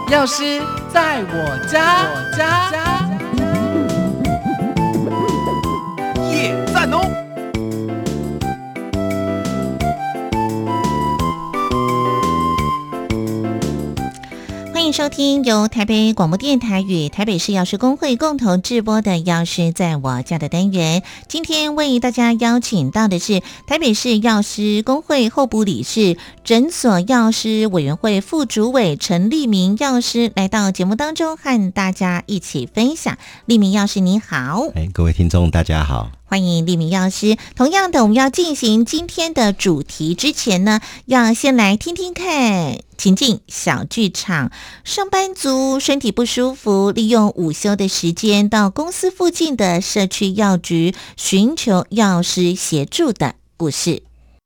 药师在我家， 耶，赞哦！ 欢迎收听由台北广播电台与台北市药师公会共同制播的《药师在我家》的单元。今天为大家邀请到的是台北市药师公会候补理事、诊所药师委员会副主委陈立明药师来到节目当中，和大家一起分享。立明药师你好。 各位听众大家好。 欢迎立明药师。同样的，我们要进行今天的主题之前呢，要先来听听看情境小剧场。上班族身体不舒服，利用午休的时间到公司附近的社区药局寻求药师协助的故事。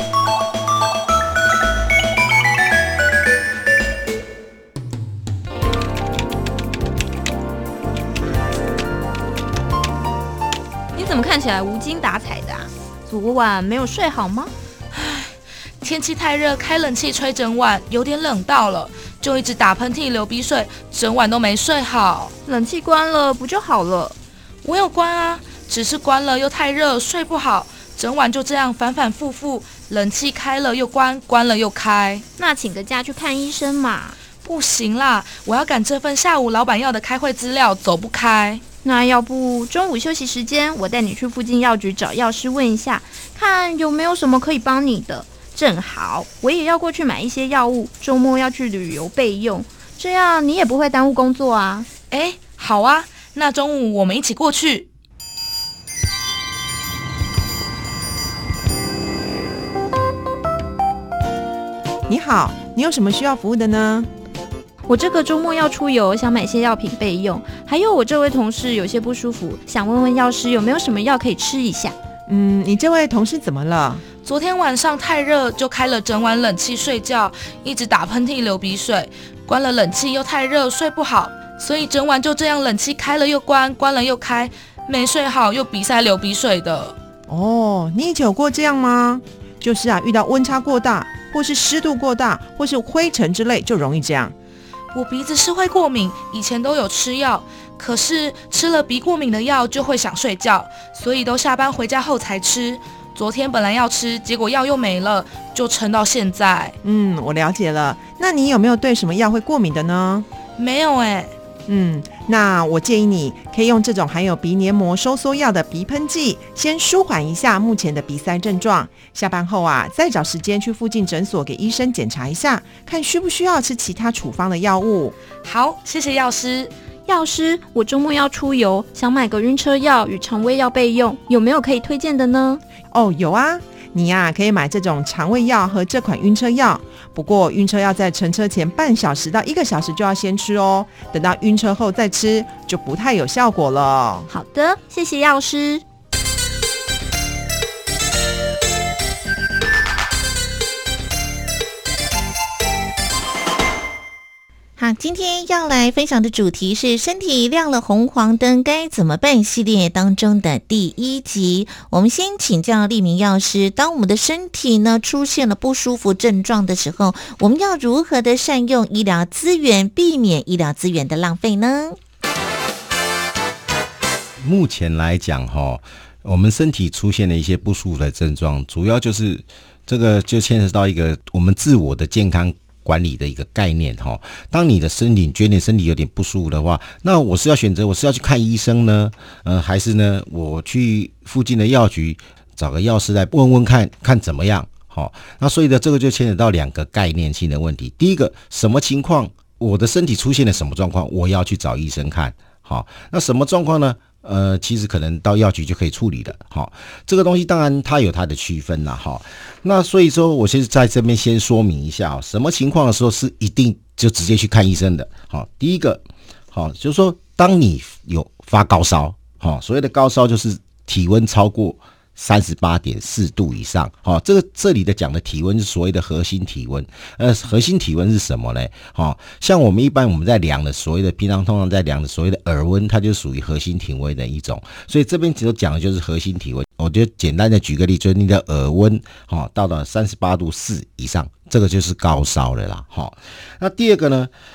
怎么看起来无精打采的啊？昨晚没有睡好吗？ 天气太热，开冷气吹整晚，有点冷到了，就一直打喷嚏、流鼻水，整晚都没睡好。 冷气关了不就好了？ 我有关啊，只是关了又太热，睡不好，整晚就这样反反复复，冷气开了又关，关了又开。 那请个假去看医生嘛。 不行啦，我要赶这份下午老板要的开会资料，走不开。 那要不中午休息时间，我带你去附近药局找药师问一下，看有没有什么可以帮你的。正好我也要过去买一些药物，周末要去旅游备用，这样你也不会耽误工作啊。 好啊，那中午我们一起过去。 你好，你有什么需要服务的呢？ 我这个周末要出游，想买些药品备用，还有我这位同事有些不舒服，想问问药师有没有什么药可以吃一下。 你这位同事怎么了？ 昨天晚上太热，就开了整晚冷气睡觉，一直打喷嚏、流鼻水，关了冷气又太热，睡不好，所以整晚就这样冷气开了又关，关了又开，没睡好又鼻塞流鼻水的。 哦，你以前有过这样吗？就是遇到温差过大，或是湿度过大，或是灰尘之类，就容易这样。 我鼻子是会过敏，以前都有吃药，可是吃了鼻过敏的药就会想睡觉，所以都下班回家后才吃。昨天本来要吃，结果药又没了，就撑到现在。 我了解了。那你有没有对什么药会过敏的呢？ 没有那我建议你可以用这种含有鼻黏膜收缩药的鼻喷剂，先舒缓一下目前的鼻塞症状。下班后再找时间去附近诊所给医生检查一下，看需不需要吃其他处方的药物。 好，谢谢药师。 药师，我周末要出游，想买个晕车药与肠胃药备用，有没有可以推荐的呢？ 有啊，你可以买这种肠胃药和这款晕车药。不过晕车药在乘车前半小时到1个小时就要先吃哦，等到晕车后再吃就不太有效果了。 好的，谢谢药师。 好，今天要来分享的主题是身体亮了红黄灯该怎么办系列当中的第1集。我们先请教立明药师，当我们的身体呢出现了不舒服症状的时候，我们要如何的善用医疗资源，避免医疗资源的浪费呢？ 目前来讲我们身体出现了一些不舒服的症状，主要就是这个就牵涉到一个我们自我的健康管理的一个概念当你的身体觉得你身体有点不舒服的话，那我是要选择我是要去看医生呢，还是呢我去附近的药局找个药师来问问看怎么样那所以呢这个就牵扯到2个概念性的问题。第一个，什么情况我的身体出现了什么状况，我要去找医生看那什么状况呢？其实可能到药局就可以处理的这个东西当然它有它的区分啦那所以说我先在这边先说明一下什么情况的时候是一定就直接去看医生的第一个就是说当你有发高烧所谓的高烧就是体温超过38.4 度以上这里的讲的体温是所谓的核心体温。核心体温是什么呢？像我们一般我们在量的所谓的平常通常在量的所谓的耳温，它就属于核心体温的一种，所以这边只有讲的就是核心体温。我就简单的举个例，就是你的耳温到了38度4以上，这个就是高烧了啦。那第二个呢，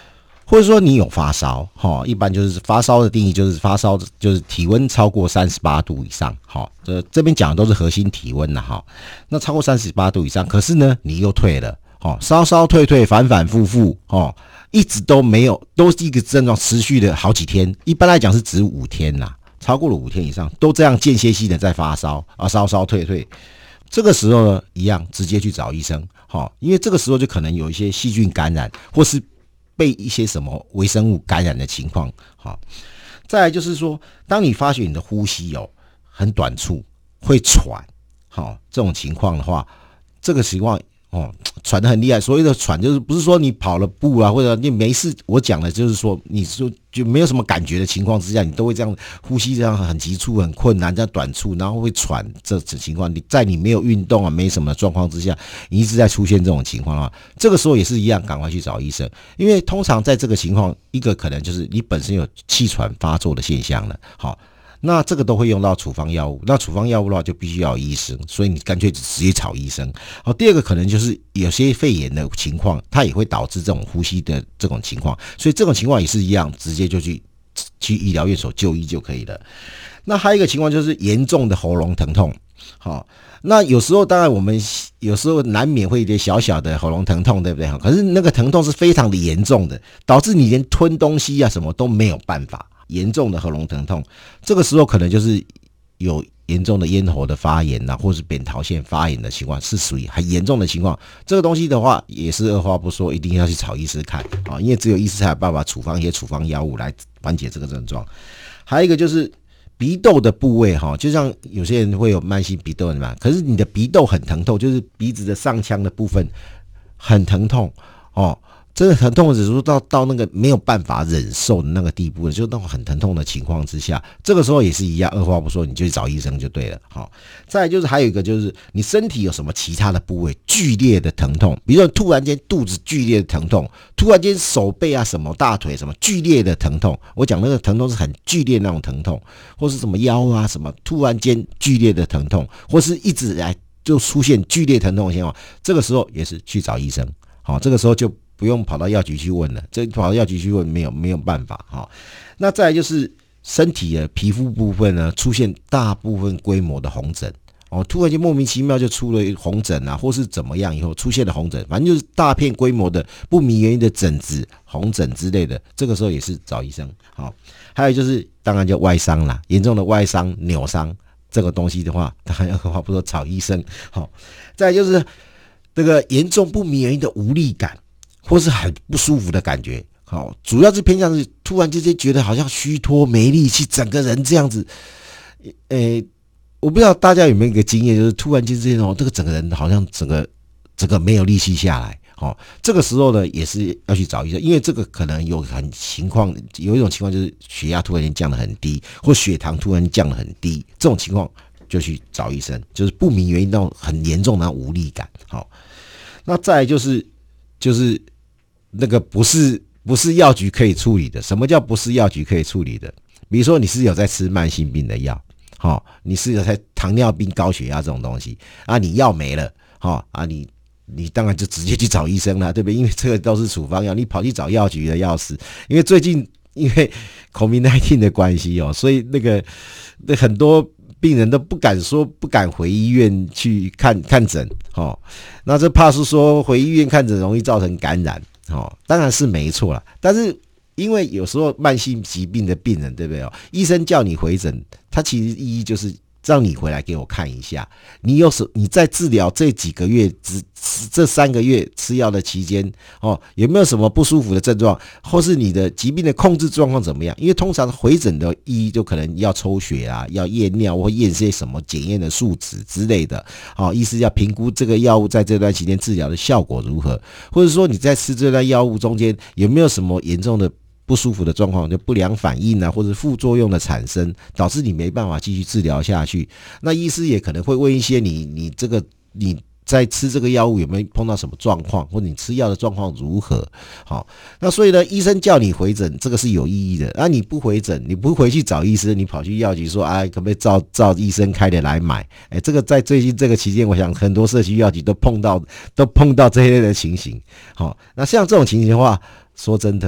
或者说你有发烧，一般就是发烧的定义就是发烧就是体温超过38度以上，这边讲的都是核心体温啦，那超过38度以上，可是呢你又退了，稍稍退退反反复复，一直都没有，都是一个症状持续的好几天，一般来讲是指5天啦，超过了5天以上都这样间歇性的在发烧啊，稍稍退退，这个时候呢一样直接去找医生，因为这个时候就可能有一些细菌感染或是被一些什么微生物感染的情况。再来就是说，当你发觉你的呼吸很短促，会喘，这种情况的话，这个情况喘得很厉害。所谓的喘就是不是说你跑了步啊，或者你没事，我讲的就是说你就没有什么感觉的情况之下，你都会这样呼吸这样很急促很困难，这样短促，然后会喘，这种情况你没有运动啊没什么状况之下，你一直在出现这种情况的话，这个时候也是一样，赶快去找医生。因为通常在这个情况，一个可能就是你本身有气喘发作的现象了，那这个都会用到处方药物，那处方药物的话就必须要有医生，所以你干脆直接找医生。第二个可能就是有些肺炎的情况，它也会导致这种呼吸的这种情况，所以这种情况也是一样，直接就去医疗院所就医就可以了。那还有一个情况就是严重的喉咙疼痛，那有时候当然我们有时候难免会有点小小的喉咙疼痛，对不对？可是那个疼痛是非常的严重的，导致你连吞东西啊什么都没有办法。严重的喉咙疼痛，这个时候可能就是有严重的咽喉的发炎啊，或是扁桃腺发炎的情况，是属于很严重的情况。这个东西的话，也是二话不说，一定要去找医师看啊，因为只有医师才有办法处方一些处方药物来缓解这个症状。还有一个就是鼻窦的部位就像有些人会有慢性鼻窦炎嘛，可是你的鼻窦很疼痛，就是鼻子的上腔的部分很疼痛真的疼痛的指数到那个没有办法忍受的那个地步，就那种很疼痛的情况之下，这个时候也是一样，二话不说你就去找医生就对了。再来就是还有一个就是你身体有什么其他的部位剧烈的疼痛，比如说突然间肚子剧烈的疼痛，突然间手背啊什么大腿什么剧烈的疼痛，我讲那个疼痛是很剧烈那种疼痛，或是什么腰啊什么突然间剧烈的疼痛，或是一直来就出现剧烈疼痛的情况，这个时候也是去找医生。这个时候就不用跑到药局去问了，这跑到药局去问没有办法。那再来就是身体的皮肤部分呢，出现大部分规模的红疹突然间莫名其妙就出了红疹啊，或是怎么样以后出现了红疹，反正就是大片规模的不明原因的疹子、红疹之类的，这个时候也是找医生。还有就是当然就外伤啦，严重的外伤、扭伤这个东西的话，当然二话不说找医生。再来就是这个严重不明原因的无力感。或是很不舒服的感觉，主要是偏向是突然之间觉得好像虚脱没力气，整个人这样子，我不知道大家有没有一个经验，就是突然之间这个整个人好像整个没有力气下来，这个时候呢也是要去找医生，因为这个可能有一种情况就是血压突然间降得很低，或血糖突然间降得很低，这种情况就去找医生，就是不明原因那种很严重的无力感。那再来就是那个不是药局可以处理的。什么叫不是药局可以处理的？比如说你是有在吃慢性病的药，你是有在糖尿病、高血压这种东西啊，你药没了，你当然就直接去找医生了，对不对？因为这个都是处方药，你跑去找药局的药师，因为最近因为 COVID-19 的关系所以那很多病人都不敢回医院去看诊那这怕是说回医院看诊容易造成感染当然是没错啦，但是因为有时候慢性疾病的病人，对不对医生叫你回诊，他其实意义就是让你回来给我看一下，你在治疗这几个月这3个月吃药的期间有没有什么不舒服的症状，或是你的疾病的控制状况怎么样？因为通常回诊的意义就可能要抽血啊，要验尿或验些什么检验的数值之类的医师要评估这个药物在这段期间治疗的效果如何，或者说你在吃这段药物中间有没有什么严重的不舒服的状况，就不良反应啊，或者副作用的产生，导致你没办法继续治疗下去。那医师也可能会问一些你在吃这个药物有没有碰到什么状况，或者你吃药的状况如何。那所以呢，医生叫你回诊，这个是有意义的。那你不回诊，你不回去找医生，你跑去药局说可不可以照医生开的来买？这个在最近这个期间，我想很多社区药局都碰到这一类的情形。那像这种情形的话，说真的，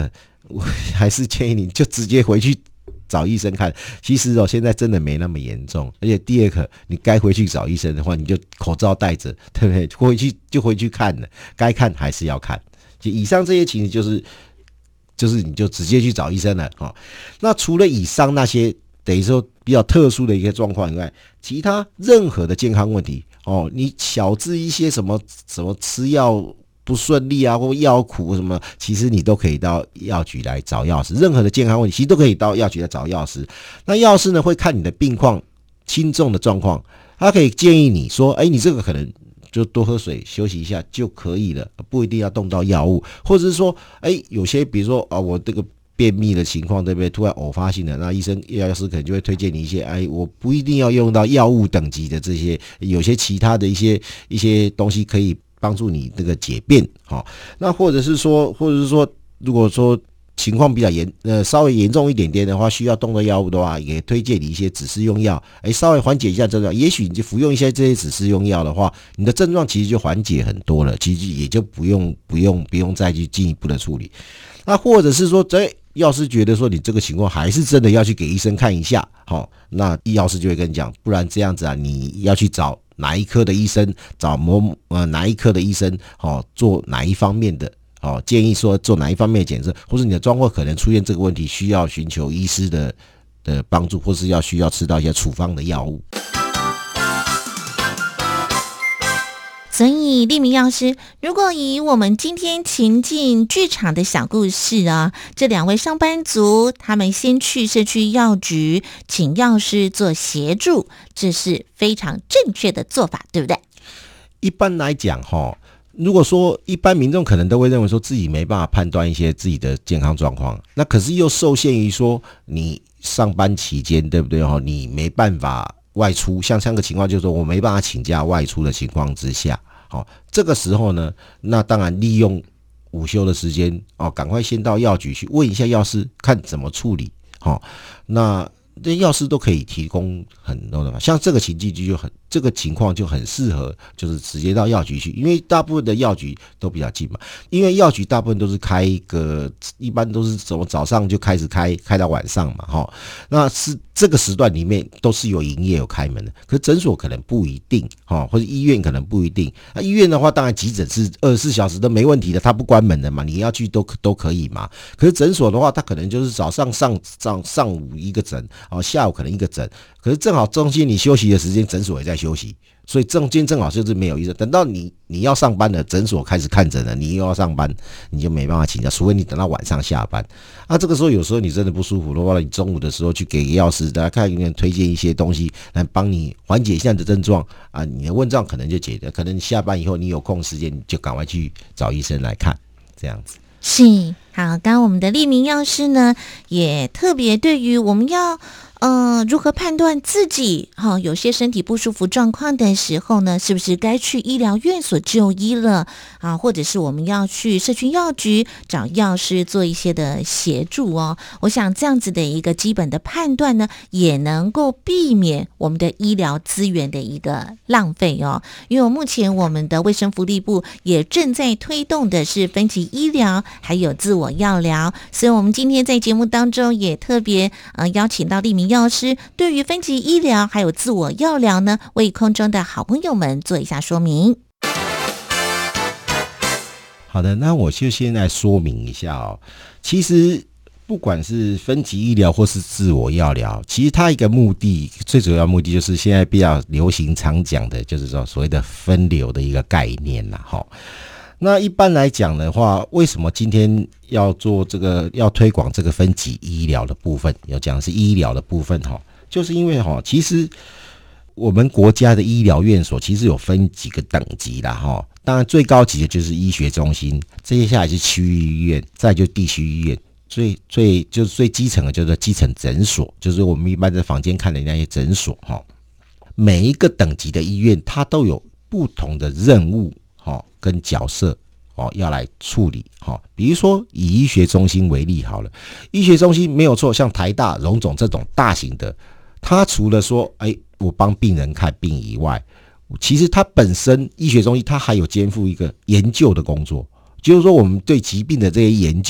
我还是建议你就直接回去找医生看。其实现在真的没那么严重，而且第二个，你该回去找医生的话，你就口罩戴着，对不对？回去看了，该看还是要看。就以上这些情形就是你就直接去找医生了。那除了以上那些等于说比较特殊的一些状况以外，其他任何的健康问题你小至一些什么吃药不顺利啊，或药苦什么，其实你都可以到药局来找药师。任何的健康问题其实都可以到药局来找药师。那药师呢会看你的病况轻重的状况，他可以建议你说你这个可能就多喝水休息一下就可以了，不一定要动到药物。或者是说有些比如说我这个便秘的情况，对不对？突然偶发性的，那药师可能就会推荐你一些我不一定要用到药物等级的这些，有些其他的一些东西可以帮助你这个解便。那或者是说如果说情况比较稍微严重一点点的话，需要动的药物的话，也推荐你一些指示用药，稍微缓解一下症状。也许你就服用一些这些指示用药的话，你的症状其实就缓解很多了，其实也就不用再去进一步的处理。那或者是说药师觉得说你这个情况还是真的要去给医生看一下，那药师就会跟你讲，不然这样子你要去找哪一科的医生，找哪一科的医生做哪一方面的建议说做哪一方面的检测，或是你的状况可能出现这个问题，需要寻求医师的帮助，或是需要吃到一些处方的药物。 所以立明药师，如果以我们今天情境剧场的小故事这两位上班族他们先去社区药局请药师做协助，这是非常正确的做法，对不对？ 一般来讲如果说一般民众可能都会认为说自己没办法判断一些自己的健康状况，那可是又受限于说你上班期间，对不对？你没办法外出，像这个情况就是说我没办法请假外出的情况之下，这个时候呢，那当然利用午休的时间赶快先到药局去问一下药师看怎么处理。那这药师都可以提供很多的，像这个这个情况就很适合，就是直接到药局去，因为大部分的药局都比较近嘛。因为药局大部分都是一般都是从早上就开始开到晚上嘛，那是这个时段里面都是有营业有开门的。可是诊所可能不一定，或者医院可能不一定。那医院的话，当然急诊是24小时都没问题的，它不关门的嘛，你要去都可以嘛。可是诊所的话，它可能就是早上上午一个诊，下午可能一个诊，可是正好中间你休息的时间，诊所也在休息，所以中间正好就是没有医生。等到你要上班了，诊所开始看诊了，你又要上班，你就没办法请假，除非你等到晚上下班。这个时候有时候你真的不舒服的话，你中午的时候去给药师，大家看有没有推荐一些东西来帮你缓解一下你的症状你的问状可能就解决。可能你下班以后你有空时间，你就赶快去找医生来看，这样子。 是，好，刚刚我们的立明药师呢，也特别对于我们要如何判断自己有些身体不舒服状况的时候呢，是不是该去医疗院所就医了或者是我们要去社区药局找药师做一些的协助我想这样子的一个基本的判断呢，也能够避免我们的医疗资源的一个浪费因为目前我们的卫生福利部也正在推动的是分级医疗还有自我药疗，所以我们今天在节目当中也特别邀请到立明药师对于分级医疗还有自我药疗呢，为空中的好朋友们做一下说明。 好的，那我就先来说明一下其实不管是分级医疗或是自我药疗，其实它一个最主要目的就是现在比较流行常讲的，就是说所谓的分流的一个概念那一般来讲的话，为什么今天要做要推广这个分级医疗的部分，要讲的是医疗的部分就是因为其实我们国家的医疗院所其实有分几个等级啦当然最高级的就是医学中心，接下来是区域医院，再就地区医院，最基层的就是基层诊所，就是我们一般在房间看的那些诊所每一个等级的医院它都有不同的任务跟角色要来处理比如说以医学中心为例好了，医学中心没有错，像台大、荣总这种大型的，它除了说我帮病人看病以外，其实它本身医学中心它还有肩负一个研究的工作，就是说我们对疾病的这些研究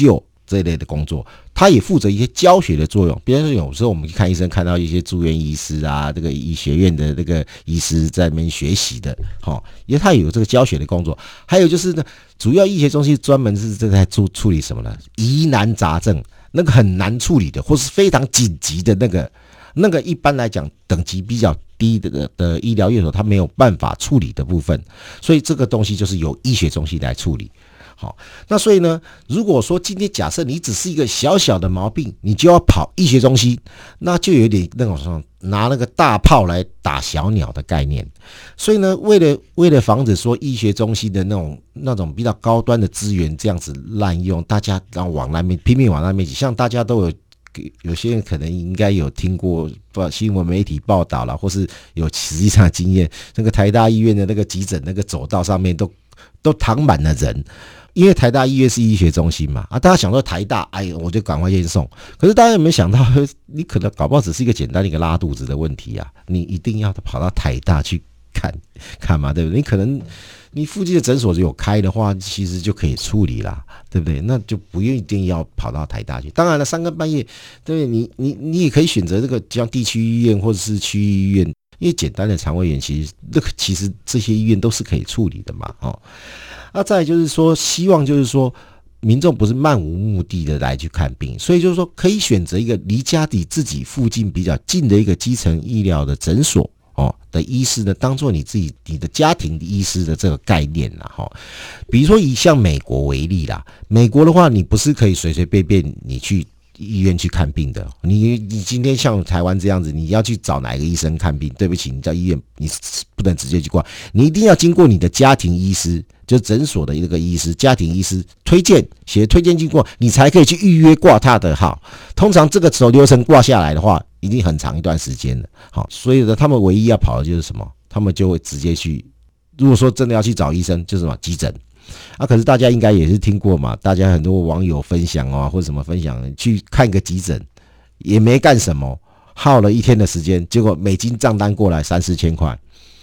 这一类的工作，他也负责一些教学的作用。比如说有时候我们去看医生，看到一些住院医师啊，这个医学院的这个医师在那边学习的，因为他也有这个教学的工作。还有就是呢，主要医学中心专门是在处理什么呢？疑难杂症，那个很难处理的，或是非常紧急的那个一般来讲等级比较低的医疗院所，它没有办法处理的部分，所以这个东西就是由医学中心来处理。好，那所以呢，如果说今天假设你只是一个小小的毛病，你就要跑医学中心，那就有点那种拿那个大炮来打小鸟的概念。所以呢，为了防止说医学中心的那种比较高端的资源这样子滥用，大家然后往那边拼命往那边挤，像大家都有些人可能应该有听过新闻媒体报道啦，或是有实际上的经验，那个台大医院的那个急诊那个走道上面都躺满了人。因为台大医院是医学中心嘛，大家想说台大，我就赶快验送。可是大家有没有想到，你可能搞不好只是一个简单的一个拉肚子的问题啊，你一定要跑到台大去看嘛，对不对？你可能你附近的诊所有开的话，其实就可以处理啦，对不对？那就不用一定要跑到台大去。当然了，三更半夜，对不对？你也可以选择这个像地区医院或者是区医院，因为简单的肠胃炎，其实这些医院都是可以处理的嘛，再来就是说，希望就是说，民众不是漫无目的的来去看病，所以就是说，可以选择一个离家里自己附近比较近的一个基层医疗的诊所的医师呢，当做你的家庭的医师的这个概念啦，比如说以像美国为例啦，美国的话，你不是可以随随便便你去医院去看病的，你今天像台湾这样子，你要去找哪一个医生看病，对不起，你到医院你不能直接去挂，你一定要经过你的家庭医师，就诊所的一个医师，家庭医师推荐写推荐经过，你才可以去预约挂他的号。通常这个流程挂下来的话，已经很长一段时间了。好，所以呢，他们唯一要跑的就是什么？他们就会直接去，如果说真的要去找医生，就是什么急诊。可是大家应该也是听过嘛，大家很多网友分享或者什么分享，去看个急诊也没干什么，耗了一天的时间，结果美金账单过来3-4千块，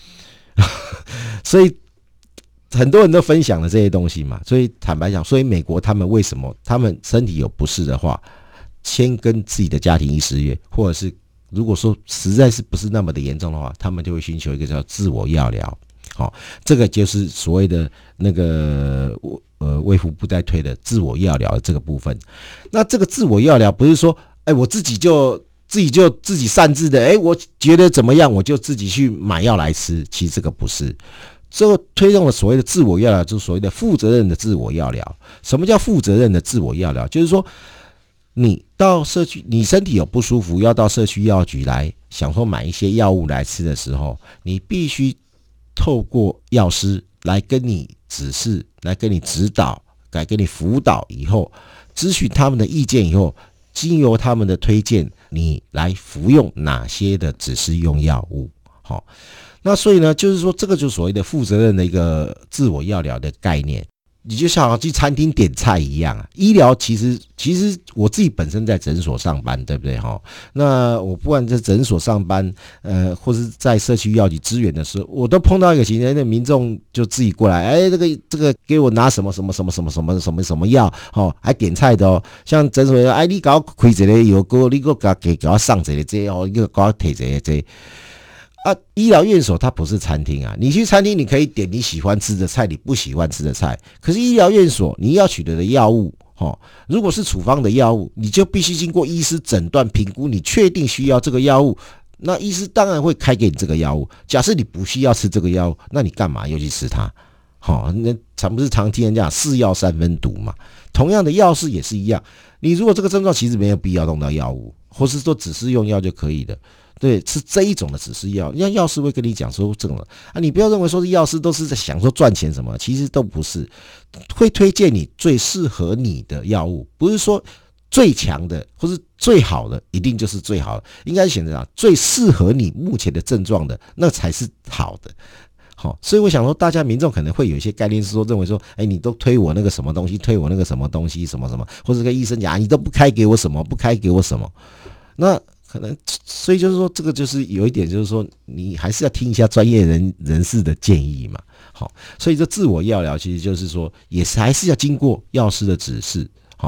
所以很多人都分享了这些东西嘛。所以坦白讲，所以美国他们为什么他们身体有不适的话，先跟自己的家庭医师约，或者是如果说实在是不是那么的严重的话，他们就会寻求一个叫自我药疗。这个就是所谓的那个卫福部在推的自我药疗的这个部分。那这个自我药疗不是说我自己擅自的我觉得怎么样我就自己去买药来吃，其实这个不是。这个推动了所谓的自我药疗，就是所谓的负责任的自我药疗。什么叫负责任的自我药疗？就是说你到社区，你身体有不舒服要到社区药局来想说买一些药物来吃的时候，你必须透过药师来跟你指示，来跟你指导，来跟你辅导以后，咨询他们的意见以后，经由他们的推荐，你来服用哪些的指示用药物。那所以呢，就是说这个就是所谓的负责任的一个自我药疗的概念。你就像去餐厅点菜一样啊，医疗其实我自己本身在诊所上班，对不对哈？那我不管在诊所上班，或是在社区药局支援的时候，我都碰到一个情形，那民众就自己过来，这个给我拿什么药，还点菜的像诊所你给我开这个药膏，你给我上这个这你给我提这个这。医疗院所它不是餐厅啊，你去餐厅你可以点你喜欢吃的菜，你不喜欢吃的菜。可是医疗院所你要取得的药物，如果是处方的药物，你就必须经过医师诊断评估，你确定需要这个药物，那医师当然会开给你这个药物。假设你不需要吃这个药物，那你干嘛又去吃它？那不是常听人讲是药3分毒嘛？同样的药事也是一样，你如果这个症状其实没有必要用到药物，或是说只是用药就可以的。对，是这一种的指示药，像药师会跟你讲说这种你不要认为说是药师都是在想说赚钱什么，其实都不是，会推荐你最适合你的药物，不是说最强的或是最好的一定就是最好的，应该选择最适合你目前的症状的，那才是好的。所以我想说，大家民众可能会有一些概念是说，认为说，你都推我那个什么东西，推我那个什么东西，什么什么，或者跟医生讲，你都不开给我什么，不开给我什么，那可能，所以就是说，这个就是有一点，就是说，你还是要听一下专业人士的建议嘛。好，所以这自我药疗其实就是说，也是还是要经过药师的指示，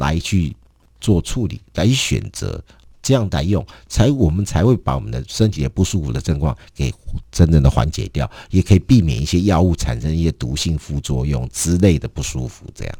来去做处理，来去选择。这样来用，我们才会把我们的身体的不舒服的症状给真正的缓解掉，也可以避免一些药物产生一些毒性副作用之类的不舒服。这样。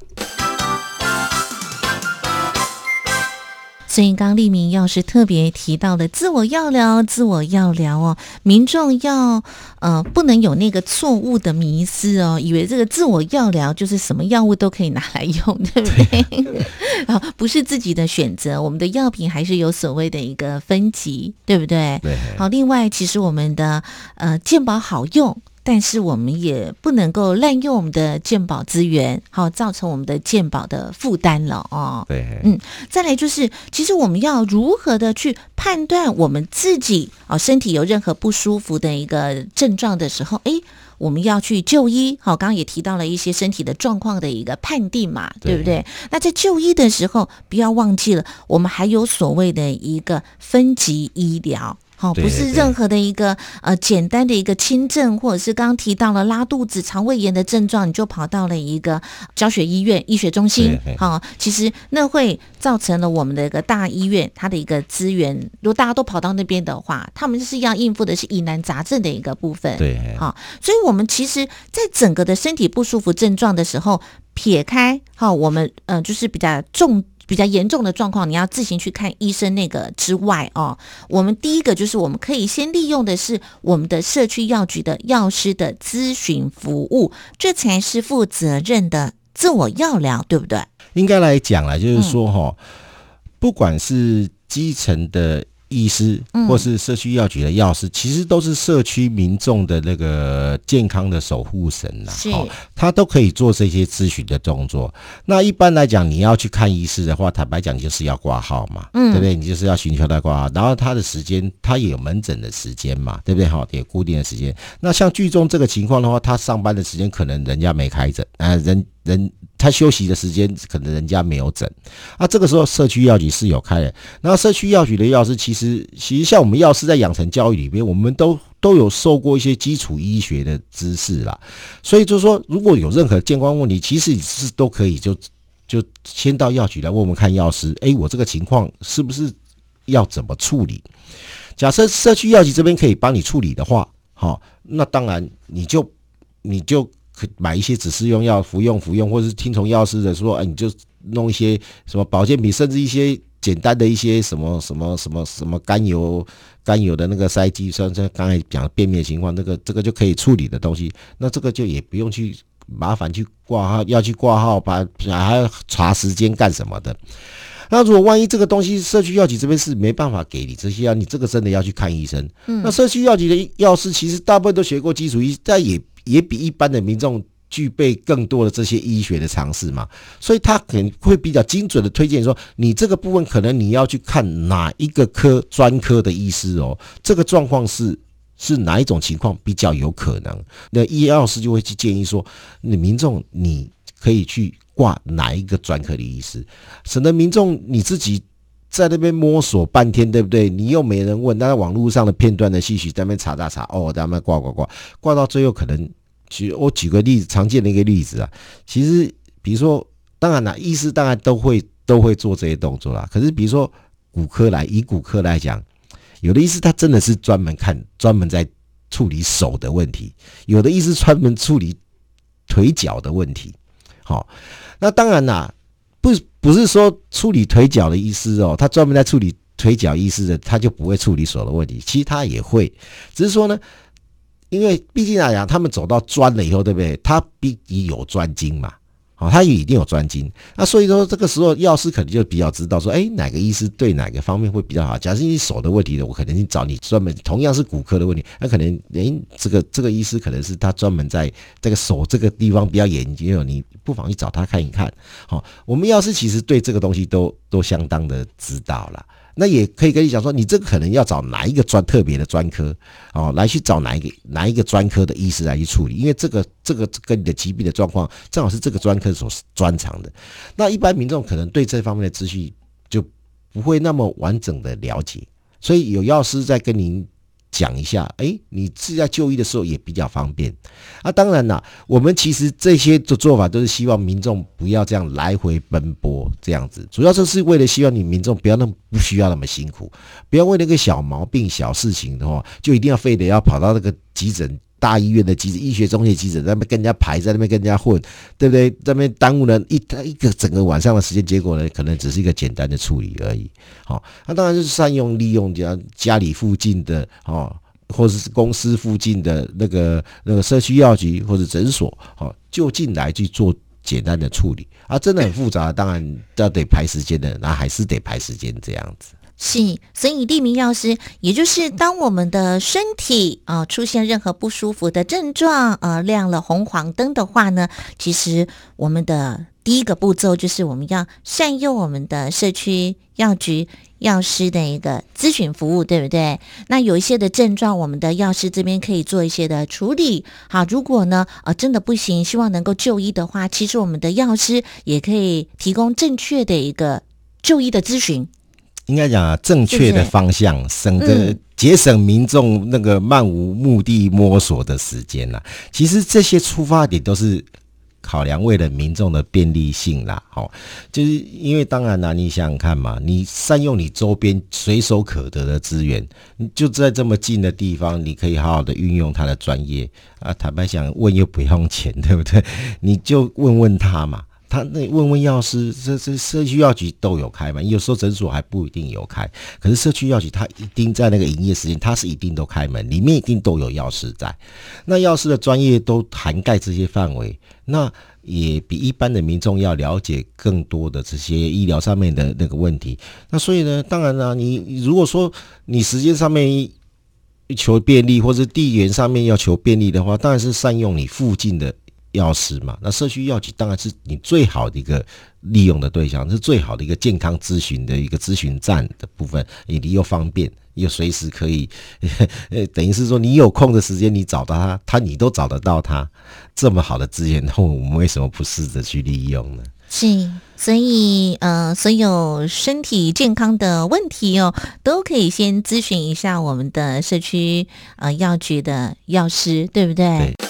所以刚立明药师特别提到了自我药疗哦，民众要不能有那个错误的迷思哦，以为这个自我药疗就是什么药物都可以拿来用，对不对？不是自己的选择，我们的药品还是有所谓的一个分级，对不对？ 对。 好，另外其实我们的健保好用，但是我们也不能够滥用我们的健保资源，好造成我们的健保的负担了哦。 对， 再来就是，其实我们要如何的去判断我们自己身体有任何不舒服的一个症状的时候，我们要去就医。好，刚刚也提到了一些身体的状况的一个判定嘛，对不对？那在就医的时候，不要忘记了，我们还有所谓的一个分级医疗。不是任何的一个简单的一个轻症，或者是刚刚提到了拉肚子、肠胃炎的症状，你就跑到了一个教学医院、医学中心。其实那会造成了我们的一个大医院它的一个资源，如果大家都跑到那边的话，他们就是要应付的是疑难杂症的一个部分。 对， 所以我们其实在整个的身体不舒服症状的时候，撇开我们就是比较严重的状况，你要自行去看医生那个之外我们第一个就是我们可以先利用的是我们的社区药局的药师的咨询服务，这才是负责任的自我药疗，对不对？ 应该来讲啦，就是说不管是基层的医师或是社区药局的药师，其实都是社区民众的那个健康的守护神啦，他都可以做这些咨询的动作。那一般来讲，你要去看医师的话，坦白讲就是要挂号嘛，对不对？你就是要寻求他挂号，然后他的时间他也有门诊的时间嘛，对不对？也有固定的时间。那像剧中这个情况的话，他上班的时间可能人家没开诊，他休息的时间可能人家没有诊，这个时候社区药局是有开的。然后社区药局的药师其实像我们药师在养成教育里面，我们都有受过一些基础医学的知识啦，所以就是说如果有任何健康问题，其实是都可以就先到药局来问我们看药师，我这个情况是不是要怎么处理？假设社区药局这边可以帮你处理的话，那当然你就买一些指示用药服用，或者是听从药师的说，你就弄一些什么保健品，甚至一些简单的一些什么甘油的那个塞剂，像刚才讲的便秘的情况，这个就可以处理的东西，那这个就也不用去麻烦去挂号，要去挂号还要查时间干什么的。那如果万一这个东西社区药局这边是没办法给你这些药，你这个真的要去看医生。那社区药局的药师其实大部分都学过基础医，但也比一般的民众具备更多的这些医学的常识嘛，所以他可能会比较精准的推荐说，你这个部分可能你要去看哪一个专科的医师这个状况是哪一种情况比较有可能，那医药师就会去建议说，你民众你可以去挂哪一个专科的医师，省得民众你自己在那边摸索半天，对不对？你又没人问，但是网络上的片段的戏曲在那边查，在那边挂到最后，可能我举个例子，常见的一个例子其实比如说，当然啦，医师当然都会做这些动作啦，可是比如说以骨科来讲，有的医师他真的是专门在处理手的问题，有的医师专门处理腿脚的问题。那当然啦，不是说处理腿脚的医师他专门在处理腿脚医师的，他就不会处理手的问题，其实他也会，只是说呢，因为毕竟来讲，他们走到专了以后，对不对？他必有专精嘛，他也一定有专精。那所以说，这个时候药师可能就比较知道说，哪个医师对哪个方面会比较好。假设你手的问题的，我可能找你专门同样是骨科的问题，那可能这个医师可能是他专门在这个手这个地方比较研究，你不妨去找他看一看。我们药师其实对这个东西都相当的知道啦。那也可以跟你讲说，你这个可能要找哪一个特别的专科来去找哪一个专科的医师来去处理，因为这个跟你的疾病的状况正好是这个专科所专长的。那一般民众可能对这方面的资讯就不会那么完整的了解，所以有药师在跟您讲一下，你是在就医的时候也比较方便。当然啦，我们其实这些的做法都是希望民众不要这样来回奔波这样子，主要就是为了希望你民众不需要那么辛苦，不要为那个小毛病小事情的话，就一定要非得要跑到那个急诊大医院的急诊医学中心急诊在那边跟人家排，在那边跟人家混，对不对？在那边耽误了一个整个晚上的时间，结果呢可能只是一个简单的处理而已。那当然就是善用利用家里附近的或者是公司附近的那个社区药局或者诊所就近来去做简单的处理真的很复杂，当然要得排时间的，那还是得排时间这样子。 是，所以利民药师，也就是当我们的身体出现任何不舒服的症状亮了红黄灯的话呢，其实我们的第一个步骤就是我们要善用我们的社区药局药师的一个咨询服务，对不对？那有一些的症状，我们的药师这边可以做一些的处理。好，如果呢真的不行，希望能够就医的话，其实我们的药师也可以提供正确的一个就医的咨询。 应该讲正确的方向，节省民众那个漫无目的摸索的时间啦。其实这些出发点都是考量为了民众的便利性啦，就是因为当然啦，你想想看嘛，你善用你周边随手可得的资源，你就在这么近的地方，你可以好好的运用他的专业坦白讲，问又不用钱，对不对？你就问问他嘛。他那问问药师，这社区药局都有开嘛？有时候诊所还不一定有开，可是社区药局他一定在那个营业时间，他是一定都开门，里面一定都有药师在。那药师的专业都涵盖这些范围，那也比一般的民众要了解更多的这些医疗上面的那个问题。那所以呢，当然啦，你如果说你时间上面求便利，或是地缘上面要求便利的话，当然是善用你附近的药师嘛。那社区药局当然是你最好的一个利用的对象，是最好的一个健康咨询的一个咨询站的部分，你又方便又随时可以等于是说你有空的时间你找到他你都找得到他，这么好的资源，我们为什么不试着去利用呢？ 是，所以所有身体健康的问题都可以先咨询一下我们的社区药局的药师，对不对？ 对。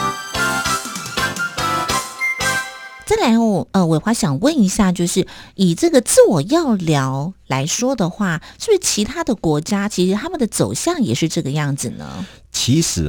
再来伟华想问一下，就是以这个自我药疗来说的话，是不是其他的国家其实他们的走向也是这个样子呢？ 其实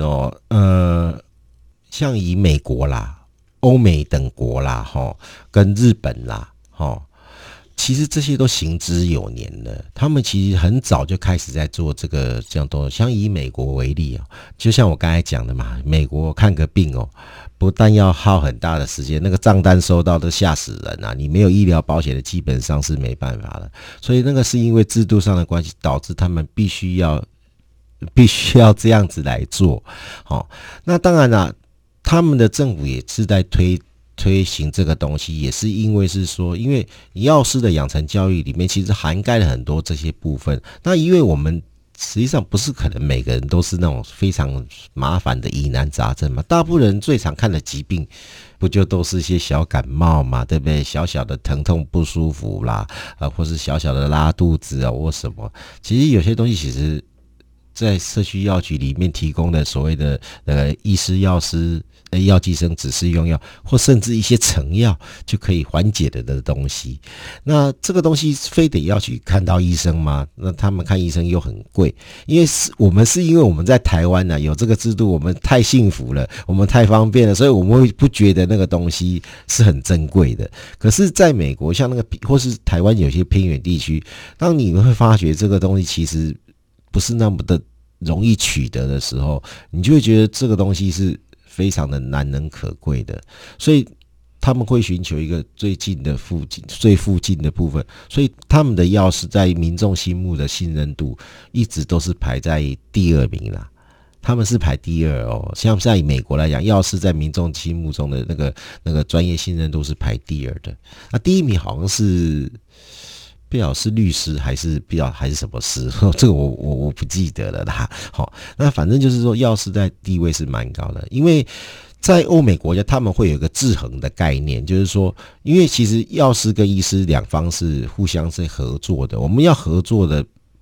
像以美国啦、欧美等国啦，跟日本啦，其实这些都行之有年了。他们其实很早就开始在做这样东西。像以美国为例就像我刚才讲的嘛，美国看个病不但要耗很大的时间，那个账单收到都吓死人啊！你没有医疗保险的，基本上是没办法的。所以那个是因为制度上的关系，导致他们必须要这样子来做。那当然啦，他们的政府也是在推行这个东西，也是因为是说，因为药师的养成教育里面其实涵盖了很多这些部分。那因为我们实际上不是可能每个人都是那种非常麻烦的疑难杂症嘛，大部分人最常看的疾病不就都是一些小感冒嘛，对不对？小小的疼痛不舒服啦，或是小小的拉肚子或什么。其实有些东西其实在社区药局里面提供的所谓的医师、药师、药剂生指示用药，或甚至一些成药就可以缓解的东西。那这个东西非得要去看到医生吗？那他们看医生又很贵，因为因为我们在台湾有这个制度，我们太幸福了，我们太方便了，所以我们会不觉得那个东西是很珍贵的。可是在美国，像那个或是台湾有些偏远地区，当你会发觉这个东西其实不是那么的容易取得的时候，你就会觉得这个东西是非常的难能可贵的，所以他们会寻求一个最附近的部分，所以他们的药师在民众心目的信任度一直都是排在第2名啦。他们是排第2像在美国来讲，药师在民众心目中的那个专业信任度是排第2的。那第1名好像是不晓得是律师还是什么师，这个我不记得了啦。那反正就是说药师在地位是蛮高的，因为在欧美国家他们会有一个制衡的概念，就是说因为其实药师跟医师两方是互相是合作的，我们要合作的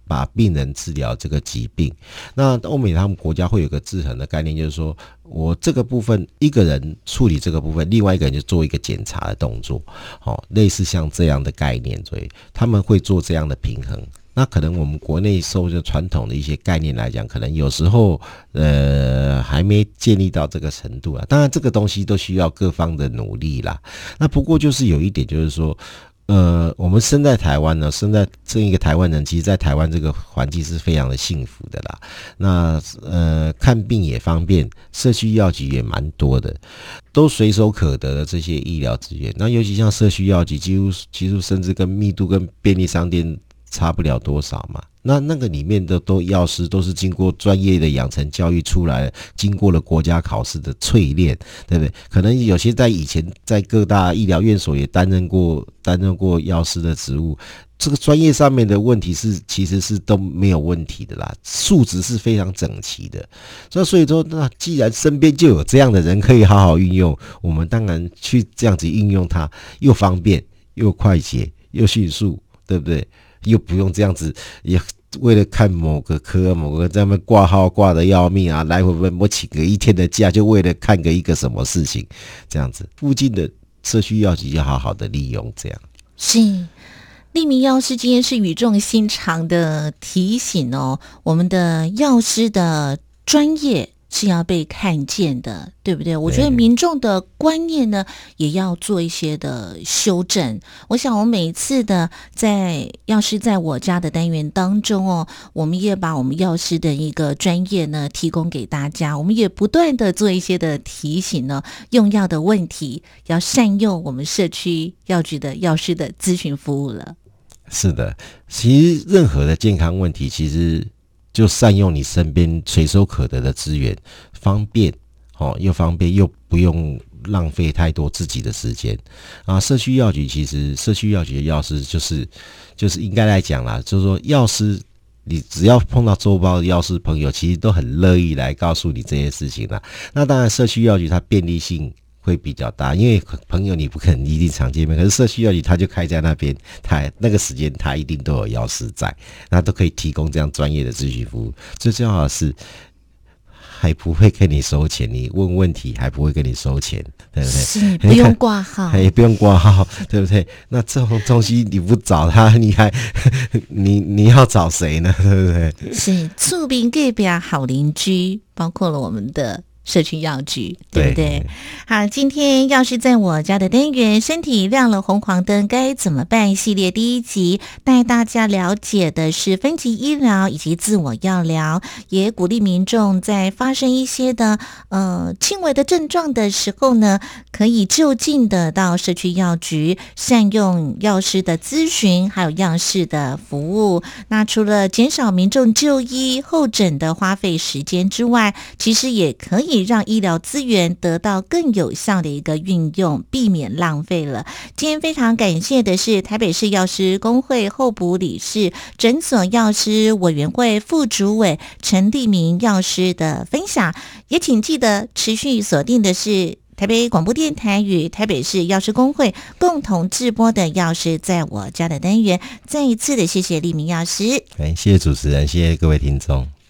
把病人治疗这个疾病。那欧美他们国家会有个制衡的概念，就是说我这个部分一个人处理这个部分，另外一个人就做一个检查的动作，类似像这样的概念，所以他们会做这样的平衡。那可能我们国内受着传统的一些概念来讲，可能有时候还没建立到这个程度啊。当然这个东西都需要各方的努力啦。那不过就是有一点就是说我们生在台湾呢，生在这一个台湾人，其实在台湾这个环境是非常的幸福的啦。那看病也方便，社区药局也蛮多的，都随手可得的这些医疗资源。那尤其像社区药局，几乎甚至跟密度跟便利商店差不了多少嘛。那个里面的药师都是经过专业的养成教育出来，经过了国家考试的淬炼，对不对？可能有些在以前在各大医疗院所也担任过药师的职务，这个专业上面的问题其实是都没有问题的啦，素质是非常整齐的。所以说，那既然身边就有这样的人可以好好运用，我们当然去这样子运用它，又方便又快捷又迅速，对不对？又不用这样子，也为了看某个在那边挂号挂得要命啊，来回我请个1天的假，就为了看一个什么事情，这样子附近的社区药局要好好的利用，这样是。立明药师今天是语重心长的提醒哦，我们的药师的专业是要被看见的，对不对？我觉得民众的观念呢，也要做一些的修正。我想我每一次的药师在我家的单元当中哦，我们也把我们药师的一个专业呢提供给大家，我们也不断的做一些的提醒呢，用药的问题要善用我们社区药局的药师的咨询服务了。 是的，其实任何的健康问题，其实就善用你身边随手可得的资源，方便又方便又不用浪费太多自己的时间啊。社区药局其实社区药局的药师就是应该来讲啦，就是说药师你只要碰到周遭的药师朋友，其实都很乐意来告诉你这些事情啦。那当然社区药局它便利性会比较大，因为朋友你不可能一定常见面，可是社区药局他就开在那边，他那个时间他一定都有药师在，那都可以提供这样专业的咨询服务。最重要的是还不会跟你收钱，你问问题还不会跟你收钱，对不对？ 是不用挂号， 也不用挂号，对不对？那这种东西你不找他，你要找谁呢？对不对？ 是厝边隔壁好邻居，包括了我们的社区药局，对不对？好，今天要是在我家的单元身体亮了红黄灯该怎么办系列第1集，带大家了解的是分级医疗以及自我药疗，也鼓励民众在发生一些的轻微的症状的时候呢，可以就近的到社区药局善用药师的咨询还有药师的服务。那除了减少民众就医候诊的花费时间之外，其实也可以让医疗资源得到更有效的一个运用，避免浪费了。今天非常感谢的是台北市药师公会候补理事、诊所药师委员会副主委陈立明药师的分享，也请记得持续锁定的是台北广播电台与台北市药师公会共同制播的药师在我家的单元。再一次的谢谢立明药师， 谢谢主持人，谢谢各位听众。